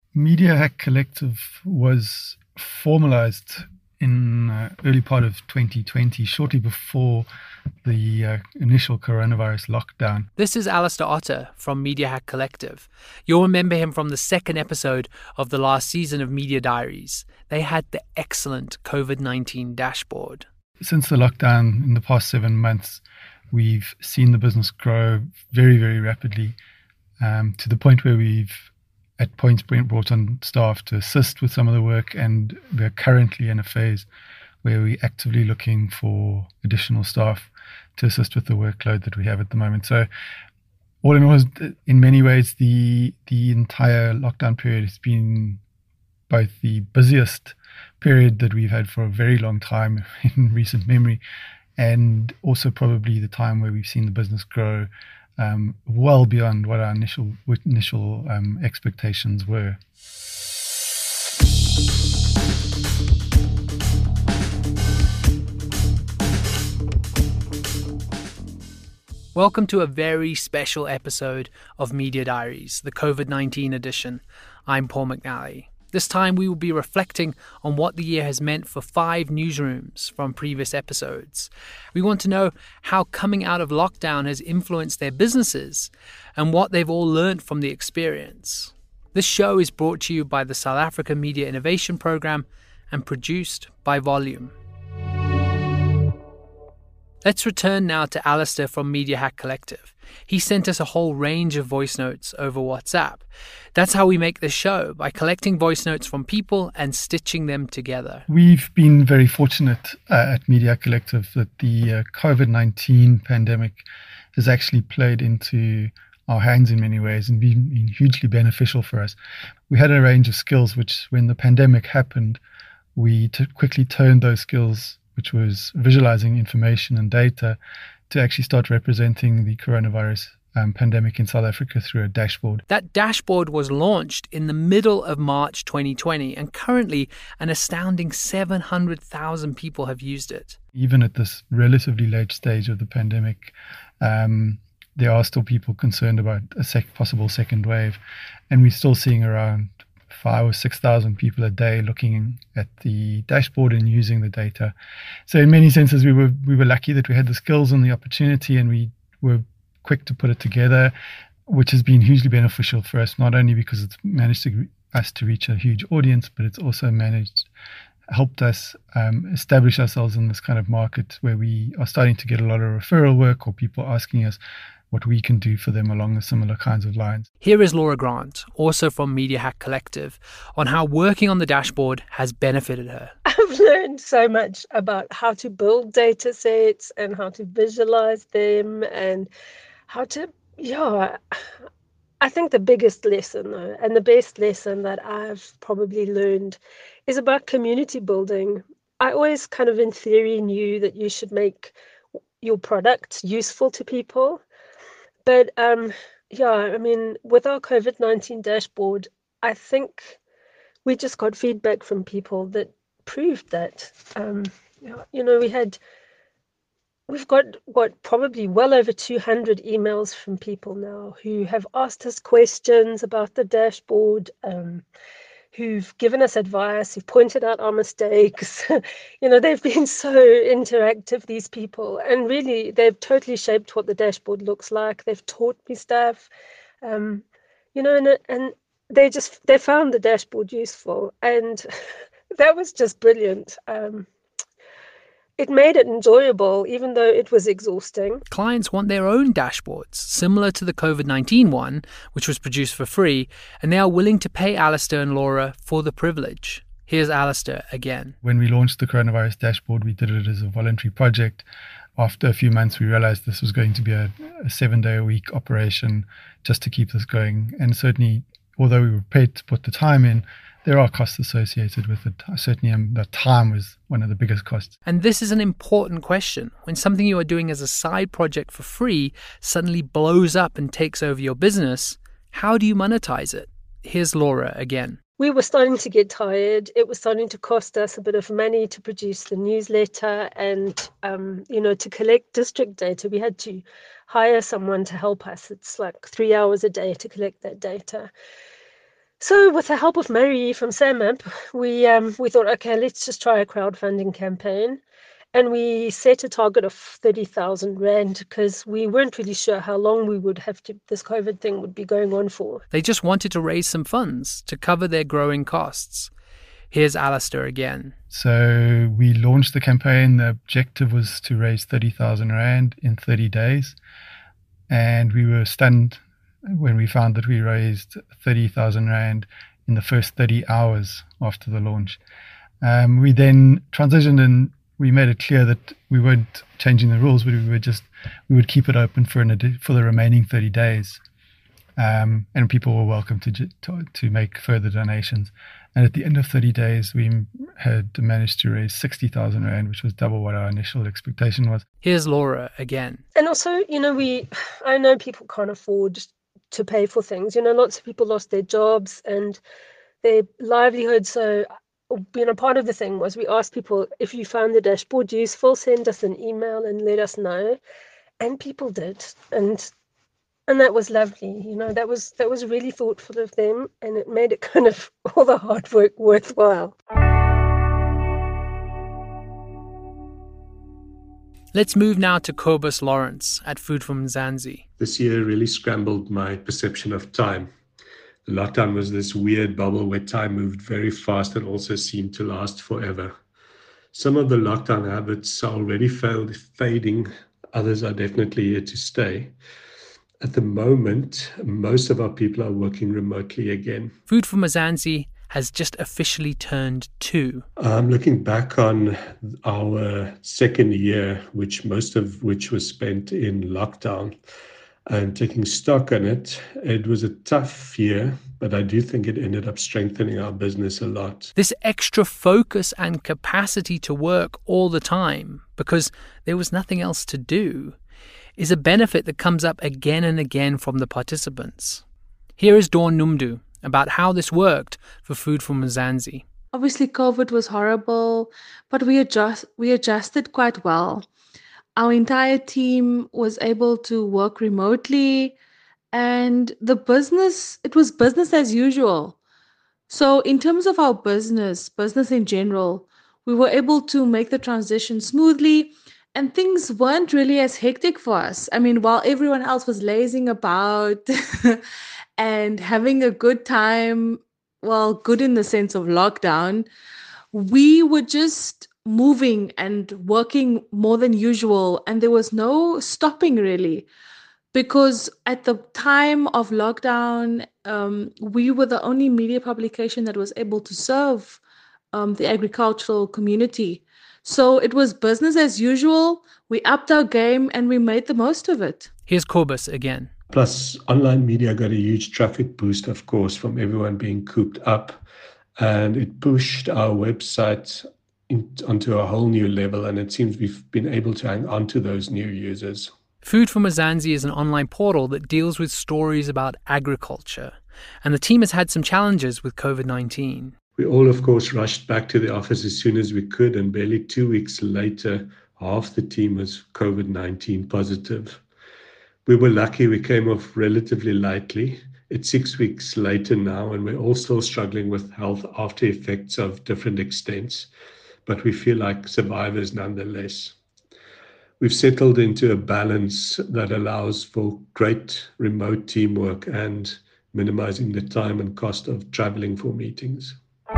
Media Hack Collective was formalized in early part of 2020, shortly before the initial coronavirus lockdown. This is Alistair Otter from Media Hack Collective. You'll remember him from the second episode of the last season of Media Diaries. They had the excellent COVID-19 dashboard. Since the lockdown in the past 7 months, we've seen the business grow very, very rapidly to the point where we've at points brought on staff to assist with some of the work, and we're currently in a phase where we're actively looking for additional staff to assist with the workload that we have at the moment. So all in all, in many ways, the entire lockdown period has been both the busiest period that we've had for a very long time in recent memory, and also probably the time where we've seen the business grow well beyond what our initial expectations were. Welcome to a very special episode of Media Diaries, the COVID-19 edition. I'm Paul McNally. This time we will be reflecting on what the year has meant for 5 newsrooms from previous episodes. We want to know how coming out of lockdown has influenced their businesses and what they've all learned from the experience. This show is brought to you by the South Africa Media Innovation Programme and produced by Volume. Let's return now to Alistair from Media Hack Collective. He sent us a whole range of voice notes over WhatsApp. That's how we make this show, by collecting voice notes from people and stitching them together. We've been very fortunate at Media Hack Collective that the COVID-19 pandemic has actually played into our hands in many ways and been hugely beneficial for us. We had a range of skills which, when the pandemic happened, we quickly turned those skills, which was visualizing information and data, to actually start representing the coronavirus pandemic in South Africa through a dashboard. That dashboard was launched in the middle of March 2020, and currently an astounding 700,000 people have used it. Even at this relatively late stage of the pandemic, there are still people concerned about a possible second wave, and we're still seeing around 5,000 or 6,000 people a day looking at the dashboard and using the data. So in many senses, we were lucky that we had the skills and the opportunity, and we were quick to put it together, which has been hugely beneficial for us, not only because it's managed us to reach a huge audience, but it's also helped us establish ourselves in this kind of market where we are starting to get a lot of referral work, or people asking us what we can do for them along the similar kinds of lines. Here is Laura Grant, also from Media Hack Collective, on how working on the dashboard has benefited her. I've learned so much about how to build data sets and how to visualize them and how to, I think the biggest lesson though, and the best lesson that I've probably learned, is about community building. I always kind of in theory knew that you should make your product useful to people. But with our COVID-19 dashboard, I think we just got feedback from people that proved that. We've got probably well over 200 emails from people now who have asked us questions about the dashboard, who've given us advice, who've pointed out our mistakes. They've been so interactive, these people, and really they've totally shaped what the dashboard looks like. They've taught me stuff, and they found the dashboard useful, and that was just brilliant. It made it enjoyable, even though it was exhausting. Clients want their own dashboards, similar to the COVID-19 one, which was produced for free, and they are willing to pay Alistair and Laura for the privilege. Here's Alistair again. When we launched the coronavirus dashboard, we did it as a voluntary project. After a few months, we realized this was going to be a 7-day-a-week operation just to keep this going. And certainly, although we were paid to put the time in, there are costs associated with it. Certainly, the time was one of the biggest costs. And this is an important question. When something you are doing as a side project for free suddenly blows up and takes over your business, how do you monetize it? Here's Laura again. We were starting to get tired. It was starting to cost us a bit of money to produce the newsletter and, to collect district data. We had to hire someone to help us. It's like 3 hours a day to collect that data. So with the help of Mary from SAMAP, we thought, okay, let's just try a crowdfunding campaign. And we set a target of 30,000 Rand because we weren't really sure how long this COVID thing would be going on for. They just wanted to raise some funds to cover their growing costs. Here's Alistair again. So we launched the campaign. The objective was to raise 30,000 Rand in 30 days. And we were stunned when we found that we raised 30,000 Rand in the first 30 hours after the launch. We then transitioned and we made it clear that we weren't changing the rules, but we would keep it open for the remaining 30 days. And people were welcome to make further donations. And at the end of 30 days, we had managed to raise 60,000 Rand, which was double what our initial expectation was. Here's Laura again. And also, I know people can't afford to pay for things. Lots of people lost their jobs and their livelihood. So, part of the thing was we asked people, if you found the dashboard useful, send us an email and let us know. And people did. And that was lovely. That was really thoughtful of them, and it made it kind of all the hard work worthwhile. Let's move now to Cobus Lawrence at Food for Mzansi. This year really scrambled my perception of time. The lockdown was this weird bubble where time moved very fast and also seemed to last forever. Some of the lockdown habits are already fading. Others are definitely here to stay. At the moment, most of our people are working remotely again. Food for Mzansi has just officially turned 2. Looking back on our second year, most of which was spent in lockdown, and taking stock on it, it was a tough year, but I do think it ended up strengthening our business a lot. This extra focus and capacity to work all the time, because there was nothing else to do, is a benefit that comes up again and again from the participants. Here is Dawn Numdu about how this worked for Food for Mzansi. Obviously, COVID was horrible, but we adjusted quite well. Our entire team was able to work remotely, and it was business as usual. So in terms of our business in general, we were able to make the transition smoothly, and things weren't really as hectic for us. I mean, while everyone else was lazing about and having a good time, well, good in the sense of lockdown, we were just moving and working more than usual, and there was no stopping really, because at the time of lockdown, we were the only media publication that was able to serve the agricultural community. So it was business as usual. We upped our game and we made the most of it. Here's Cobus again. Plus, online media got a huge traffic boost, of course, from everyone being cooped up. And it pushed our website onto a whole new level. And it seems we've been able to hang on to those new users. Food for Mzansi is an online portal that deals with stories about agriculture. And the team has had some challenges with COVID-19. We all, of course, rushed back to the office as soon as we could. And barely 2 weeks later, half the team was COVID-19 positive. We were lucky we came off relatively lightly. It's 6 weeks later now, and we're all still struggling with health after effects of different extents, but we feel like survivors nonetheless. We've settled into a balance that allows for great remote teamwork and minimizing the time and cost of traveling for meetings.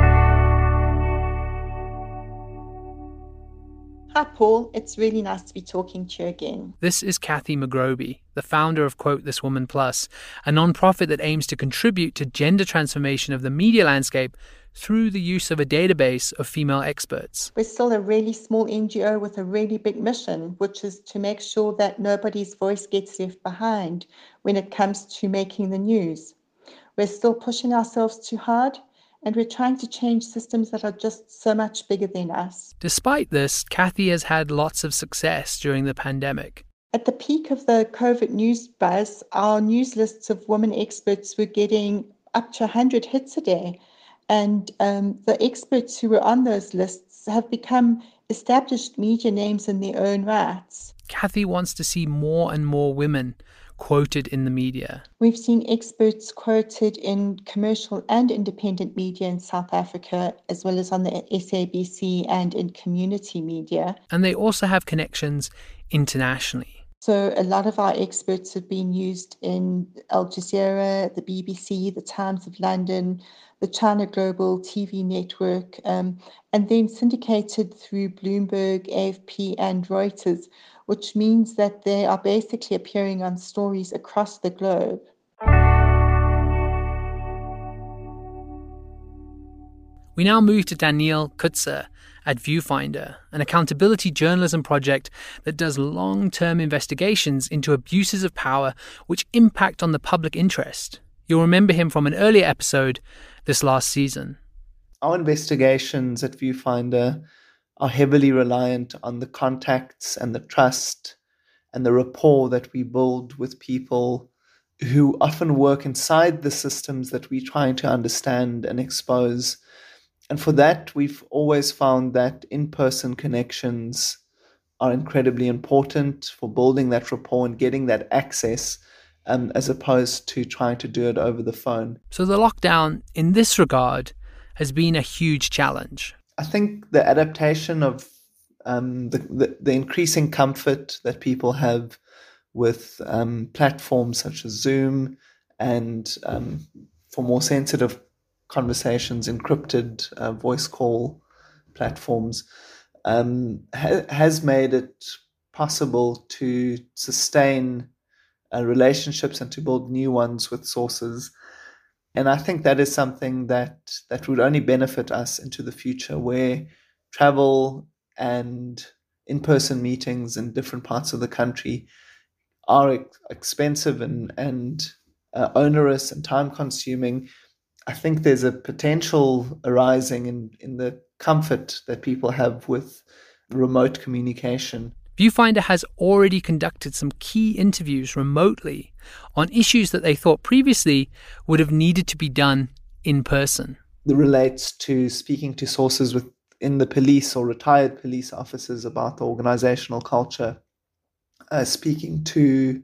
Hi, Paul. It's really nice to be talking to you again. This is Kathy McGroby, the founder of Quote This Woman Plus, a non-profit that aims to contribute to gender transformation of the media landscape through the use of a database of female experts. We're still a really small NGO with a really big mission, which is to make sure that nobody's voice gets left behind when it comes to making the news. We're still pushing ourselves too hard, and we're trying to change systems that are just so much bigger than us. Despite this, Kathy has had lots of success during the pandemic. At the peak of the COVID news buzz, our news lists of women experts were getting up to 100 hits a day. And the experts who were on those lists have become established media names in their own rights. Kathy wants to see more and more women quoted in the media. We've seen experts quoted in commercial and independent media in South Africa, as well as on the SABC and in community media. And they also have connections internationally. So a lot of our experts have been used in Al Jazeera, the BBC, the Times of London, the China Global TV network, and then syndicated through Bloomberg, AFP, and Reuters, which means that they are basically appearing on stories across the globe. We now move to Daniel Kutzer at Viewfinder, an accountability journalism project that does long-term investigations into abuses of power which impact on the public interest. You'll remember him from an earlier episode this last season. Our investigations at Viewfinder are heavily reliant on the contacts and the trust and the rapport that we build with people who often work inside the systems that we're trying to understand and expose. And for that, we've always found that in-person connections are incredibly important for building that rapport and getting that access, as opposed to trying to do it over the phone. So the lockdown, in this regard, has been a huge challenge. I think the adaptation of the increasing comfort that people have with platforms such as Zoom and for more sensitive conversations, encrypted voice call platforms, has made it possible to sustain relationships and to build new ones with sources. And I think that is something that would only benefit us into the future, where travel and in-person meetings in different parts of the country are expensive and onerous and time-consuming. I think there's a potential arising in the comfort that people have with remote communication. Viewfinder has already conducted some key interviews remotely on issues that they thought previously would have needed to be done in person. That relates to speaking to sources within the police or retired police officers about the organizational culture, speaking to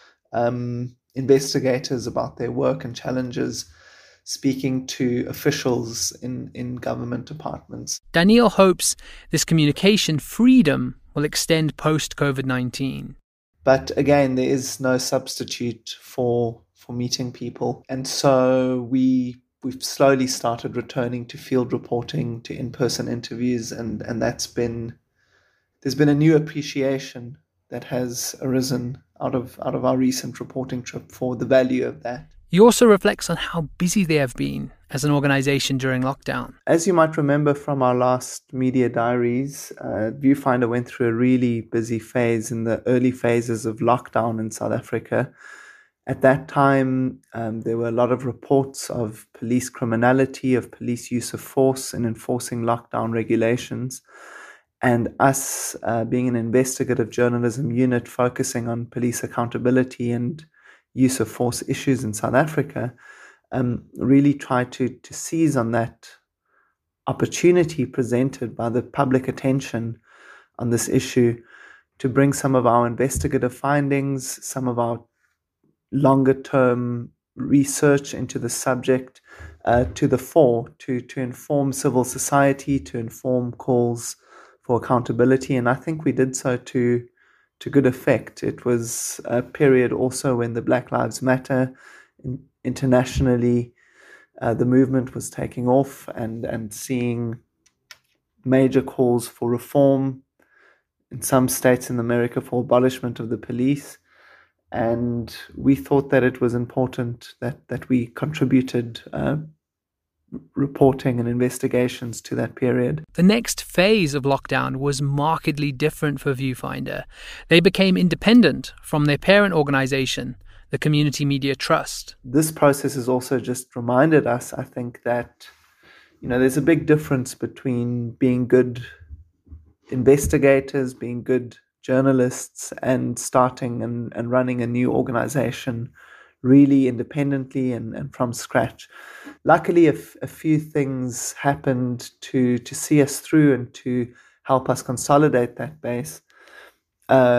investigators about their work and challenges, speaking to officials in government departments. Daniel hopes this communication freedom will extend post-COVID-19. But again, there is no substitute for meeting people. And so we've slowly started returning to field reporting, to in-person interviews, and there's been a new appreciation that has arisen out of our recent reporting trip for the value of that. He also reflects on how busy they have been as an organization during lockdown. As you might remember from our last media diaries, Viewfinder went through a really busy phase in the early phases of lockdown in South Africa. At that time, there were a lot of reports of police criminality, of police use of force in enforcing lockdown regulations. And us, being an investigative journalism unit focusing on police accountability and use of force issues in South Africa, really tried to seize on that opportunity presented by the public attention on this issue to bring some of our investigative findings, some of our longer term research into the subject to the fore, to inform civil society, to inform calls for accountability. And I think we did so to good effect. It was a period also when the Black Lives Matter internationally, the movement was taking off and seeing major calls for reform in some states in America for abolishment of the police. And we thought that it was important that we contributed reporting and investigations to that period. The next phase of lockdown was markedly different for Viewfinder. They became independent from their parent organization, the Community Media Trust. This process has also just reminded us, I think, that there's a big difference between being good investigators, being good journalists, and starting and running a new organization really independently and from scratch. Luckily, a few things happened to see us through and to help us consolidate that base.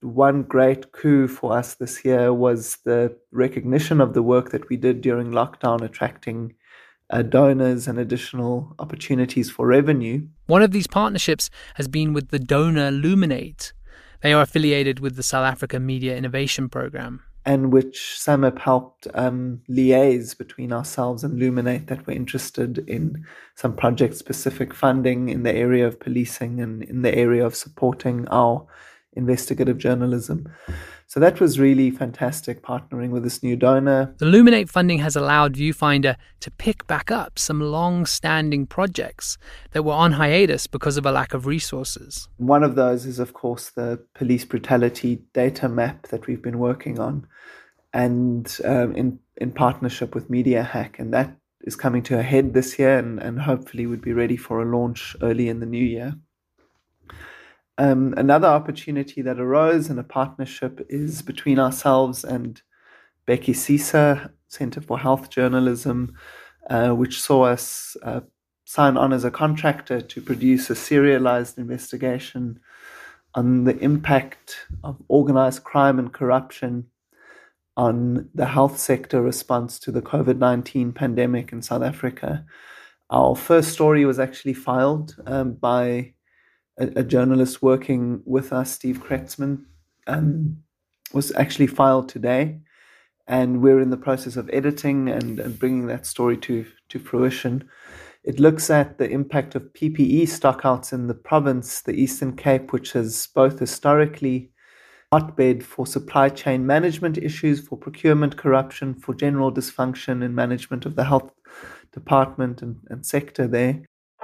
one great coup for us this year was the recognition of the work that we did during lockdown, attracting donors and additional opportunities for revenue. One of these partnerships has been with the donor Luminate. They are affiliated with the South Africa Media Innovation Programme. And which SAMIP helped liaise between ourselves and Luminate, that were interested in some project-specific funding in the area of policing and in the area of supporting our investigative journalism. So that was really fantastic, partnering with this new donor. The Luminate funding has allowed Viewfinder to pick back up some long-standing projects that were on hiatus because of a lack of resources. One of those is, of course, the police brutality data map that we've been working on, and in partnership with MediaHack, and that is coming to a head this year, and hopefully would be ready for a launch early in the new year. Another opportunity that arose in a partnership is between ourselves and Becky Cisa, Centre for Health Journalism, which saw us sign on as a contractor to produce a serialized investigation on the impact of organized crime and corruption on the health sector response to the COVID-19 pandemic in South Africa. Our first story was actually filed by a journalist working with us, Steve Kretzmann, was actually filed today. And we're in the process of editing and bringing that story to fruition. It looks at the impact of PPE stockouts in the province, the Eastern Cape, which is both historically hotbed for supply chain management issues, for procurement corruption, for general dysfunction in management of the health department and sector there.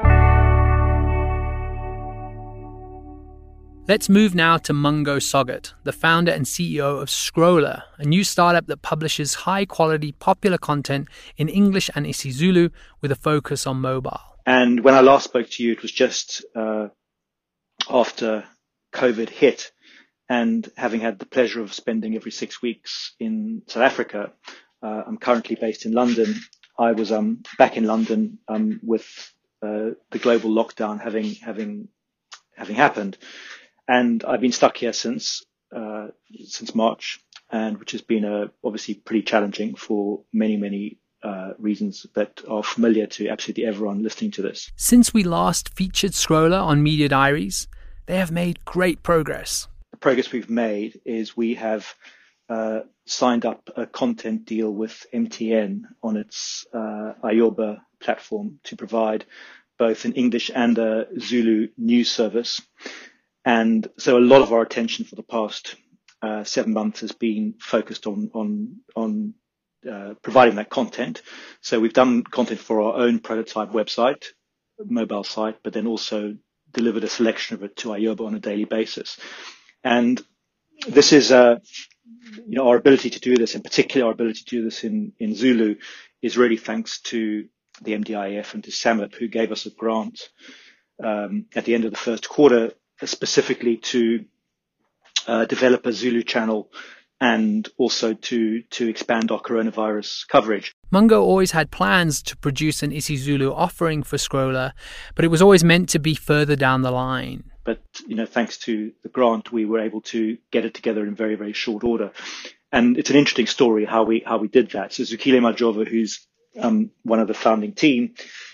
Let's move now to Mungo Sogat, the founder and CEO of Scroller, a new startup that publishes high-quality popular content in English and isiZulu with a focus on mobile. And when I last spoke to you, it was just after COVID hit, and having had the pleasure of spending every 6 weeks in South Africa, I'm currently based in London. I was back in London with the global lockdown having happened. And I've been stuck here since March, and which has been obviously pretty challenging for many reasons that are familiar to absolutely everyone listening to this. Since we last featured Scroller on Media Diaries, they have made great progress. The progress we've made is we have signed up a content deal with MTN on its Ayoba platform to provide both an English and a Zulu news service. And so a lot of our attention for the past 7 months has been focused on providing that content. So we've done content for our own prototype website, mobile site, but then also delivered a selection of it to Ayoba on a daily basis. And this is, our ability to do this, in particular our ability to do this in Zulu, is really thanks to the MDIF and to SAMIP, who gave us a grant at the end of the first quarter, specifically to develop a Zulu channel and also to expand our coronavirus coverage. Mungo always had plans to produce an isiZulu offering for Scroller, but it was always meant to be further down the line. But, thanks to the grant, we were able to get it together in very, very short order. And it's an interesting story how we did that. So Zukile Majova, who's one of the founding team,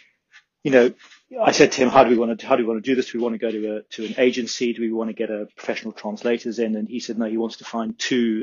I said to him, how do we want to do this? Do we want to go to an agency? Do we want to get a professional translators in? And he said, no, he wants to find two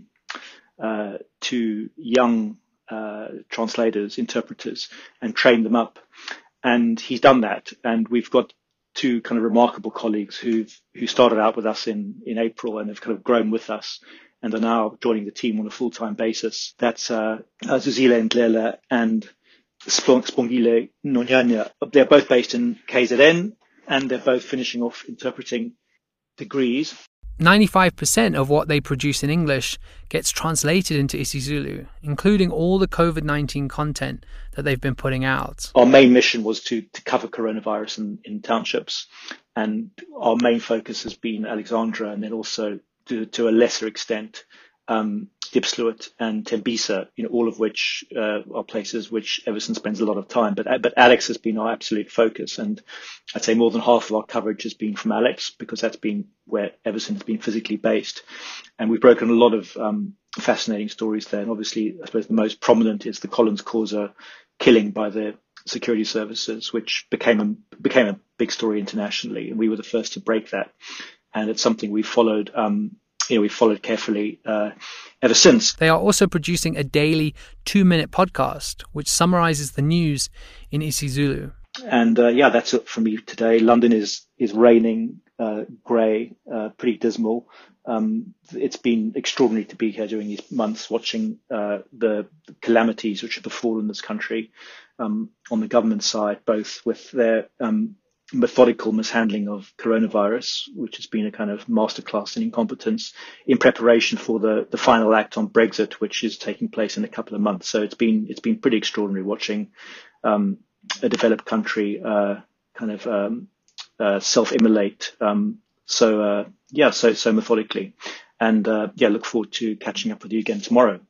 young translators, interpreters, and train them up. And he's done that. And we've got two kind of remarkable colleagues who started out with us in April and have kind of grown with us and are now joining the team on a full-time basis. That's Zuzile Ndlela and Spongile Nonyanya. They're both based in KZN, and they're both finishing off interpreting degrees. 95% of what they produce in English gets translated into isiZulu, including all the COVID-19 content that they've been putting out. Our main mission was to cover coronavirus in townships, and our main focus has been Alexandra, and then also to a lesser extent Diepsloot and Tembisa, all of which are places which Everson spends a lot of time. But Alex has been our absolute focus, and I'd say more than half of our coverage has been from Alex, because that's been where Everson has been physically based, and we've broken a lot of fascinating stories there. And obviously, I suppose the most prominent is the Collins Causa killing by the security services, which became a big story internationally, and we were the first to break that. And it's something we followed. We followed carefully ever since. They are also producing a daily 2-minute podcast, which summarizes the news in isiZulu. And that's it for me today. London is raining, grey, pretty dismal. It's been extraordinary to be here during these months, watching the calamities which have befallen this country on the government side, both with their methodical mishandling of coronavirus, which has been a kind of masterclass in incompetence, in preparation for the final act on Brexit, which is taking place in a couple of months. So it's been pretty extraordinary watching a developed country self-immolate so methodically. And look forward to catching up with you again tomorrow.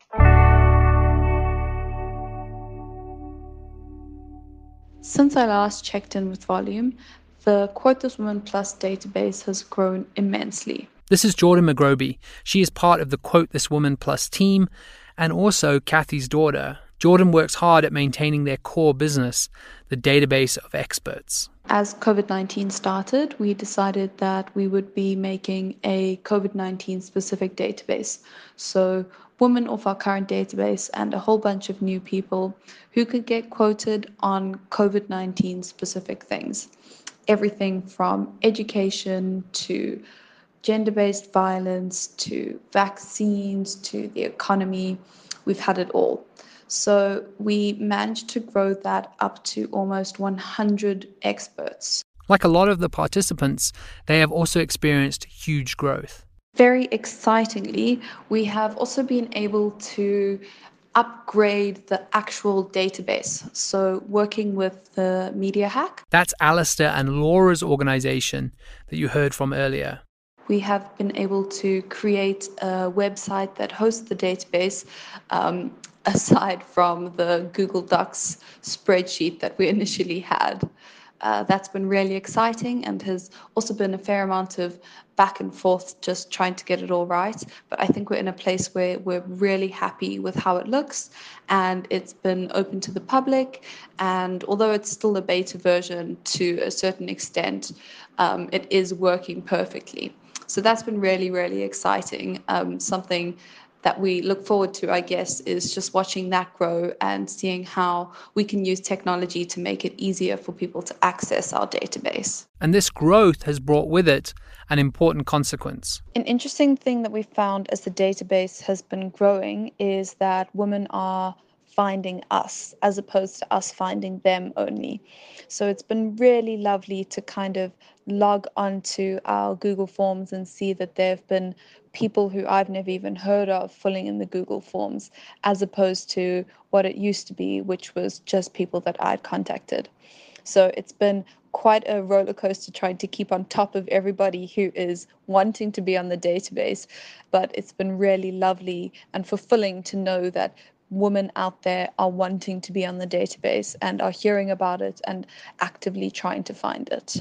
Since I last checked in with Volume, the Quote This Woman Plus database has grown immensely. This is Jordan McGroby. She is part of the Quote This Woman Plus team and also Kathy's daughter. Jordan works hard at maintaining their core business, the database of experts. As COVID-19 started, we decided that we would be making a COVID-19 specific database. So women off our current database and a whole bunch of new people who could get quoted on COVID-19 specific things. Everything from education to gender-based violence to vaccines to the economy. We've had it all. So we managed to grow that up to almost 100 experts. Like a lot of the participants, they have also experienced huge growth. Very excitingly, we have also been able to upgrade the actual database. So working with the Media Hack. That's Alistair and Laura's organization that you heard from earlier. We have been able to create a website that hosts the database, aside from the Google Docs spreadsheet that we initially had. That's been really exciting and has also been a fair amount of back and forth just trying to get it all right. But I think we're in a place where we're really happy with how it looks, and it's been open to the public. And although it's still a beta version to a certain extent, it is working perfectly. So that's been really, really exciting. Something that we look forward to, I guess, is just watching that grow and seeing how we can use technology to make it easier for people to access our database. And this growth has brought with it an important consequence. An interesting thing that we found as the database has been growing is that women are finding us as opposed to us finding them only. So it's been really lovely to kind of log onto our Google Forms and see that there have been people who I've never even heard of filling in the Google Forms, as opposed to what it used to be, which was just people that I'd contacted. So it's been quite a roller coaster trying to keep on top of everybody who is wanting to be on the database. But it's been really lovely and fulfilling to know that women out there are wanting to be on the database and are hearing about it and actively trying to find it.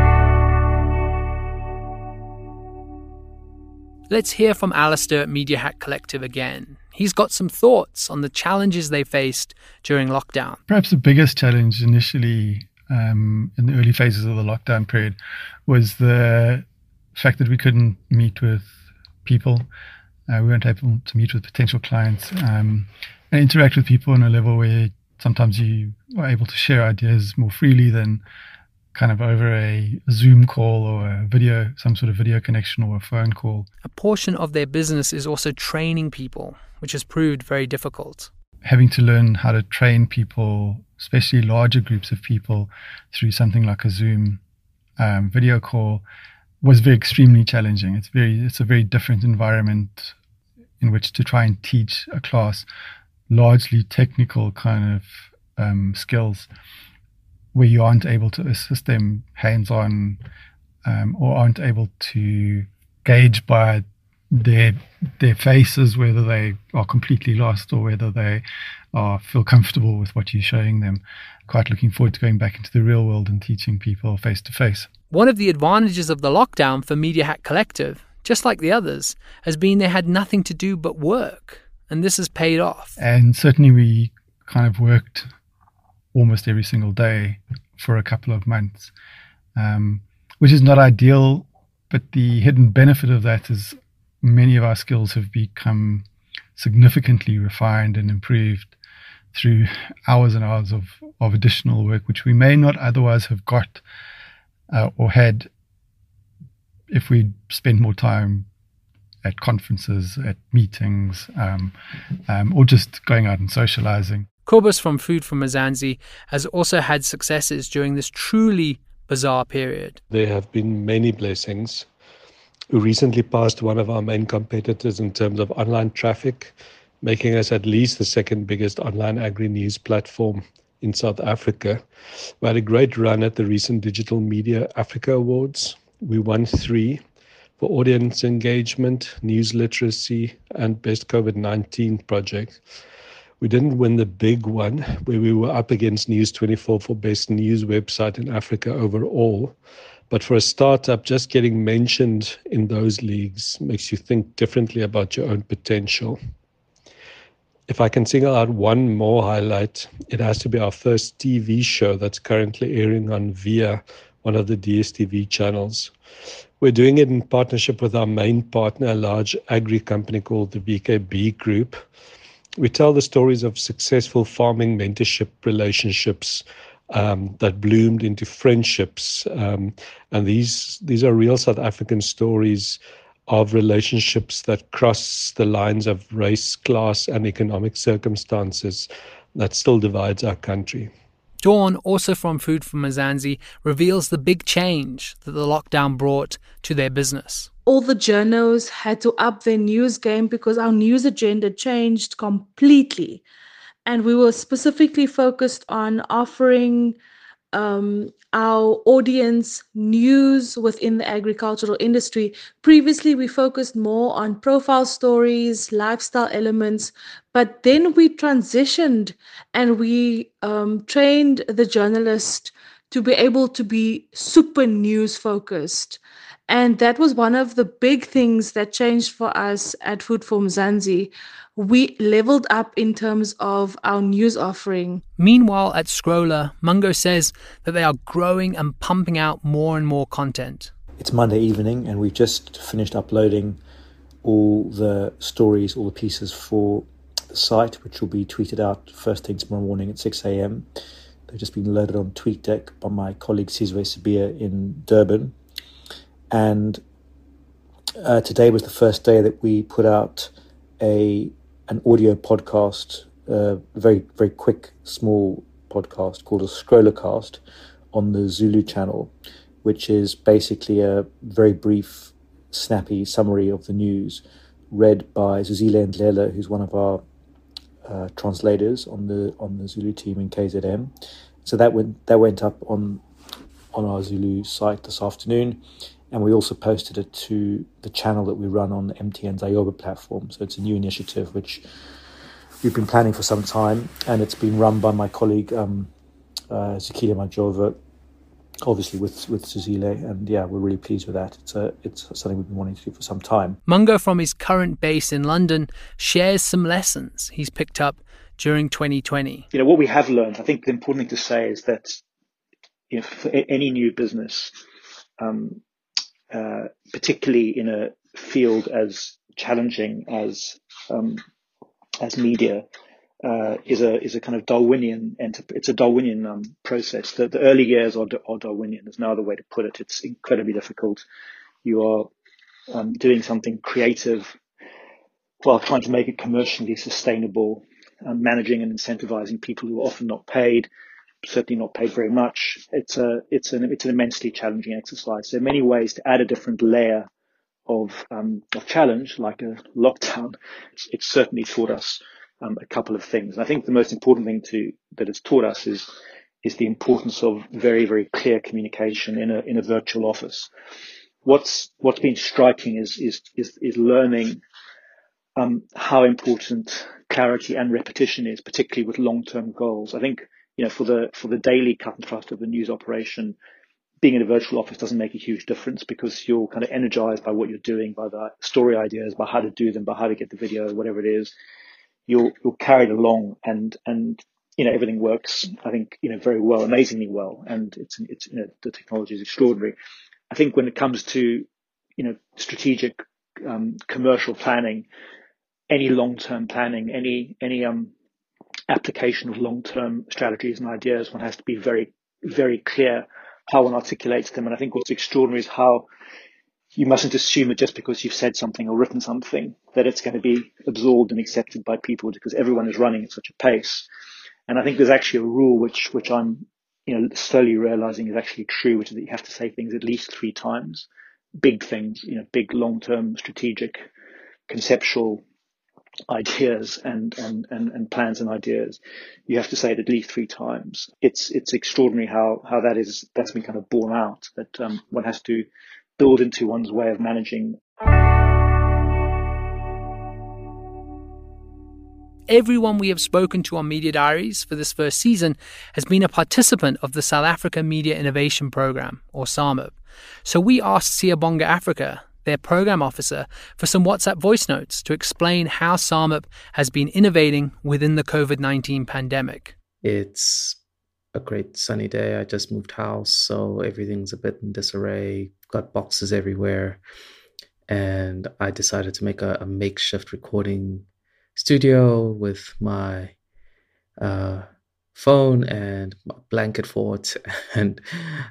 Let's hear from Alistair at Media Hack Collective again. He's got some thoughts on the challenges they faced during lockdown. Perhaps the biggest challenge initially in the early phases of the lockdown period was the fact that we couldn't meet with people. We weren't able to meet with potential clients and interact with people on a level where sometimes you are able to share ideas more freely than kind of over a Zoom call or a video, some sort of video connection or a phone call. A portion of their business is also training people, which has proved very difficult. Having to learn how to train people, especially larger groups of people, through something like a Zoom video call was very extremely challenging. It's a very different environment in which to try and teach a class largely technical kind of skills, where you aren't able to assist them hands-on or aren't able to gauge by their faces, whether they are completely lost or whether they feel comfortable with what you're showing them. Quite looking forward to going back into the real world and teaching people face to face. One of the advantages of the lockdown for Media Hack Collective, just like the others, has been they had nothing to do but work. And this has paid off. And certainly we kind of worked almost every single day for a couple of months, which is not ideal. But the hidden benefit of that is many of our skills have become significantly refined and improved through hours and hours of additional work, which we may not otherwise have got or had if we'd spent more time at conferences, at meetings, or just going out and socializing. Cobus from Food for Mzansi has also had successes during this truly bizarre period. There have been many blessings. We recently passed one of our main competitors in terms of online traffic, making us at least the second biggest online agri-news platform in South Africa. We had a great run at the recent Digital Media Africa Awards. We won 3 for audience engagement, news literacy, and best COVID-19 project. We didn't win the big one, where we were up against News24 for best news website in Africa overall. But for a startup, just getting mentioned in those leagues makes you think differently about your own potential. If I can single out one more highlight, it has to be our first TV show that's currently airing on VIA, one of the DSTV channels. We're doing it in partnership with our main partner, a large agri company called the VKB Group. We tell the stories of successful farming mentorship relationships that bloomed into friendships. And these are real South African stories of relationships that cross the lines of race, class, and economic circumstances that still divides our country. Dawn, also from Food for Mzansi, reveals the big change that the lockdown brought to their business. All the journos had to up their news game because our news agenda changed completely. And we were specifically focused on offering our audience news within the agricultural industry. Previously, we focused more on profile stories, lifestyle elements, but then we transitioned and we trained the journalist to be able to be super news focused. And that was one of the big things that changed for us at Food for Mzansi. We leveled up in terms of our news offering. Meanwhile, at Scroller, Mungo says that they are growing and pumping out more and more content. It's Monday evening and we've just finished uploading all the stories, all the pieces for the site, which will be tweeted out first thing tomorrow morning at 6 a.m. They've just been loaded on TweetDeck by my colleague Sizwe Sibia in Durban. And today was the first day that we put out an audio podcast, a very, very quick, small podcast called a Scrollercast on the Zulu channel, which is basically a very brief, snappy summary of the news read by Zuzile Ndlela, who's one of our translators on the Zulu team in KZN. So that went up on our Zulu site this afternoon. And we also posted it to the channel that we run on MTN's Ayoba platform. So it's a new initiative which we've been planning for some time, and it's been run by my colleague Zikile Majova, obviously with Zuzile, and yeah, we're really pleased with that. It's something we've been wanting to do for some time. Mungo, from his current base in London, shares some lessons he's picked up during 2020. What we have learned, I think the important thing to say is that for any new business, particularly in a field as challenging as media, is a kind of Darwinian. It's a Darwinian process. The early years are Darwinian. There's no other way to put it. It's incredibly difficult. You are doing something creative while trying to make it commercially sustainable, managing and incentivizing people who are often not paid. Certainly not paid very much. It's an immensely challenging exercise. There are many ways to add a different layer of challenge, like a lockdown. It's certainly taught us a couple of things. And I think the most important thing that it's taught us is the importance of very, very clear communication in a virtual office. what's been striking is learning how important clarity and repetition is, particularly with long-term goals. I think, for the daily cut and thrust of the news operation, being in a virtual office doesn't make a huge difference because you're kind of energized by what you're doing, by the story ideas, by how to do them, by how to get the video, whatever it is. You're carried along, and everything works, I think, very well, amazingly well, and it's the technology is extraordinary. I think when it comes to strategic commercial planning, any long-term planning, any application of long-term strategies and ideas, one has to be very, very clear how one articulates them. And I think what's extraordinary is how you mustn't assume that just because you've said something or written something that it's going to be absorbed and accepted by people, because everyone is running at such a pace. And I think there's actually a rule which I'm slowly realizing is actually true, which is that you have to say things at least 3 times. Big things, big long-term strategic conceptual ideas and plans and ideas. You have to say it at least 3 times. It's extraordinary how that's been kind of borne out, that one has to build into one's way of managing. Everyone we have spoken to on Media Diaries for this first season has been a participant of the South Africa Media Innovation Programme, or SAMIP. So we asked Siyabonga Africa, their program officer, for some WhatsApp voice notes to explain how SAMIP has been innovating within the COVID-19 pandemic. It's a great sunny day. I just moved house, so everything's a bit in disarray. Got boxes everywhere. And I decided to make a makeshift recording studio with my phone and my blanket fort, and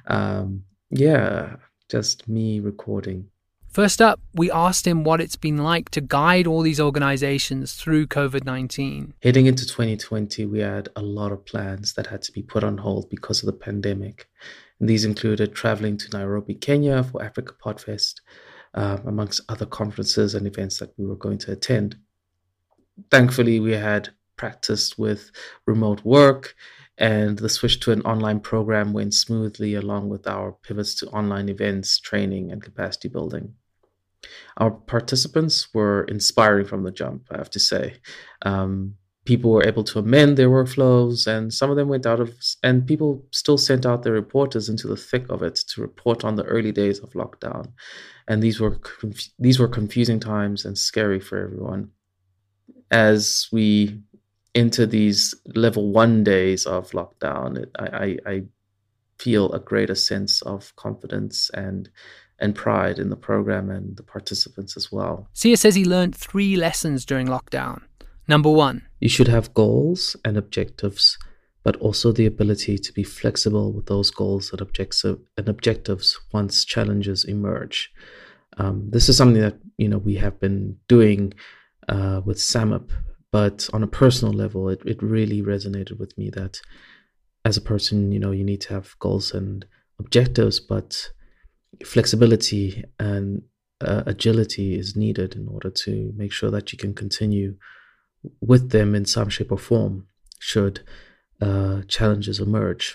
just me recording. First up, we asked him what it's been like to guide all these organizations through COVID-19. Heading into 2020, we had a lot of plans that had to be put on hold because of the pandemic. And these included traveling to Nairobi, Kenya for Africa Podfest, amongst other conferences and events that we were going to attend. Thankfully, we had practiced with remote work, and the switch to an online program went smoothly, along with our pivots to online events, training, and capacity building. Our participants were inspiring from the jump, I have to say. People were able to amend their workflows, and some of them and people still sent out their reporters into the thick of it to report on the early days of lockdown. And these were confusing times and scary for everyone. As we enter these level 1 days of lockdown, I feel a greater sense of confidence and pride in the program and the participants as well. Sia says he learned 3 lessons during lockdown. Number 1. You should have goals and objectives, but also the ability to be flexible with those goals and objectives once challenges emerge. This is something that we have been doing with SAMIP, but on a personal level, it really resonated with me that as a person, you need to have goals and objectives, but flexibility and agility is needed in order to make sure that you can continue with them in some shape or form should challenges emerge.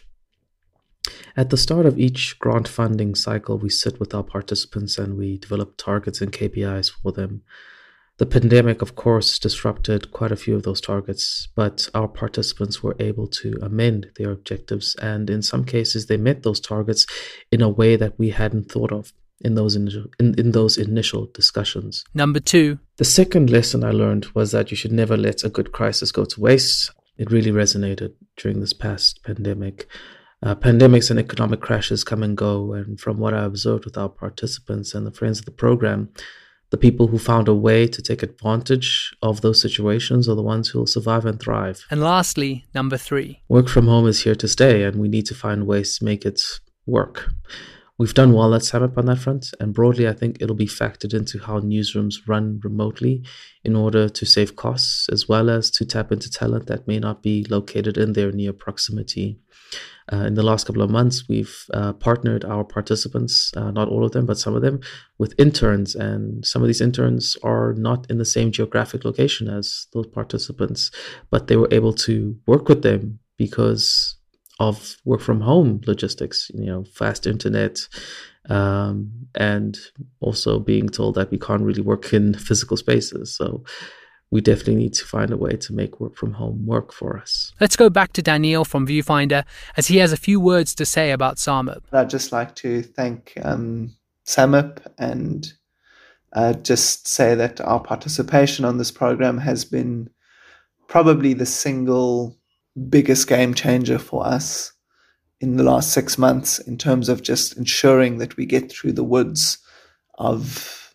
At the start of each grant funding cycle, we sit with our participants and we develop targets and KPIs for them. The pandemic, of course, disrupted quite a few of those targets, but our participants were able to amend their objectives, and in some cases, they met those targets in a way that we hadn't thought of in those initial discussions. Number 2. The second lesson I learned was that you should never let a good crisis go to waste. It really resonated during this past pandemic. Pandemics and economic crashes come and go, and from what I observed with our participants and the friends of the program, the people who found a way to take advantage of those situations are the ones who will survive and thrive. And lastly, number 3. Work from home is here to stay, and we need to find ways to make it work. We've done well at SAMIP on that front, and broadly I think it'll be factored into how newsrooms run remotely in order to save costs, as well as to tap into talent that may not be located in their near proximity. In the last couple of months, we've partnered our participants, not all of them, but some of them, with interns. And some of these interns are not in the same geographic location as those participants, but they were able to work with them because of work from home logistics, fast internet, and also being told that we can't really work in physical spaces. So we definitely need to find a way to make work from home work for us. Let's go back to Daniel from Viewfinder, as he has a few words to say about SAMIP. I'd just like to thank SAMIP and just say that our participation on this program has been probably the single biggest game changer for us in the last 6 months, in terms of just ensuring that we get through the woods of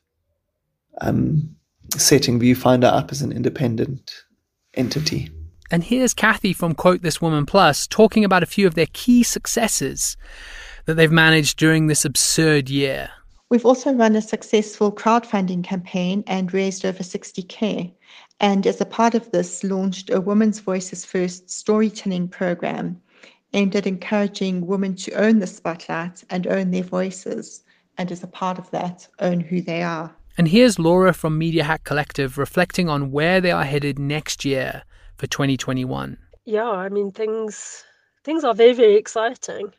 setting Viewfinder up as an independent entity. And here's Kathy from Quote This Woman Plus talking about a few of their key successes that they've managed during this absurd year. We've also run a successful crowdfunding campaign and raised over 60K. And as a part of this, launched a Women's Voices First storytelling program aimed at encouraging women to own the spotlight and own their voices. And as a part of that, own who they are. And here's Laura from Media Hack Collective reflecting on where they are headed next year for 2021. Yeah, I mean, things are very, very exciting.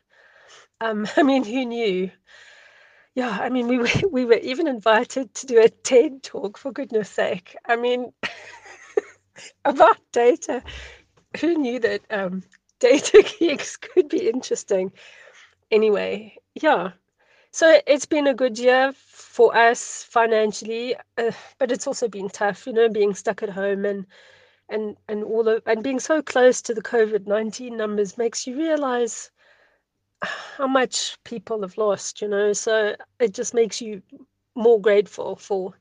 Who knew? Yeah, I mean, we were even invited to do a TED talk, for goodness sake. I mean, about data. Who knew that data geeks could be interesting? Anyway, yeah. So it's been a good year for us financially, but it's also been tough, being stuck at home and being so close to the COVID-19 numbers makes you realize how much people have lost, So it just makes you more grateful for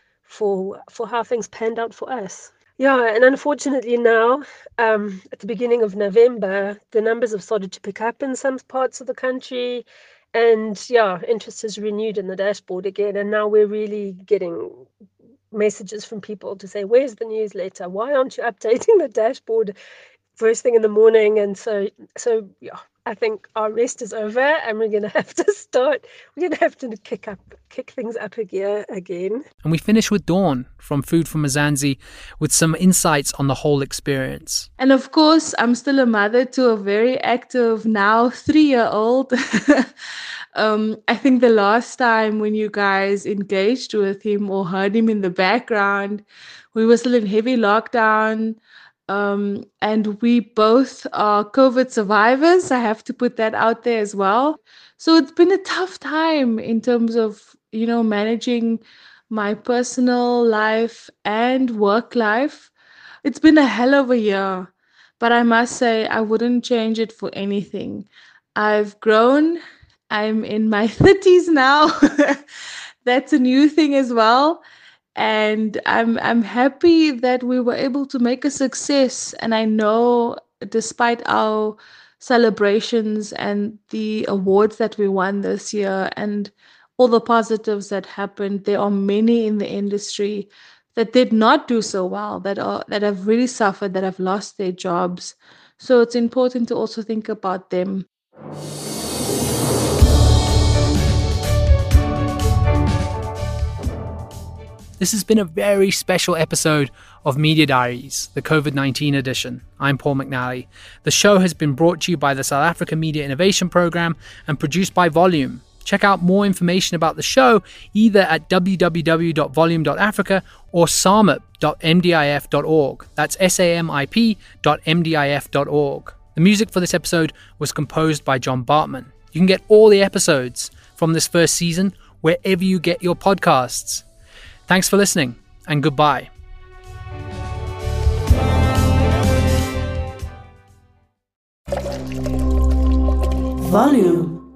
how things panned out for us. Yeah, and unfortunately now, at the beginning of November, the numbers have started to pick up in some parts of the country. And yeah, interest is renewed in the dashboard again. And now we're really getting messages from people to say, where's the newsletter? Why aren't you updating the dashboard first thing in the morning? And so yeah, I think our rest is over and we're going to have to kick things up a gear again. And we finish with Dawn from Food for Mzansi with some insights on the whole experience. And of course, I'm still a mother to a very active, now 3-year-old. I think the last time when you guys engaged with him or heard him in the background, we were still in heavy lockdown. And we both are COVID survivors. I have to put that out there as well. So it's been a tough time in terms of, managing my personal life and work life. It's been a hell of a year, but I must say I wouldn't change it for anything. I've grown. I'm in my 30s now. That's a new thing as well. And I'm happy that we were able to make a success. And I know despite our celebrations and the awards that we won this year and all the positives that happened, there are many in the industry that did not do so well, that have really suffered, that have lost their jobs. So it's important to also think about them. This has been a very special episode of Media Diaries, the COVID-19 edition. I'm Paul McNally. The show has been brought to you by the South Africa Media Innovation Programme and produced by Volume. Check out more information about the show either at www.volume.africa or samip.mdif.org. That's samip.mdif.org. The music for this episode was composed by John Bartman. You can get all the episodes from this first season wherever you get your podcasts. Thanks for listening, and goodbye. Volume.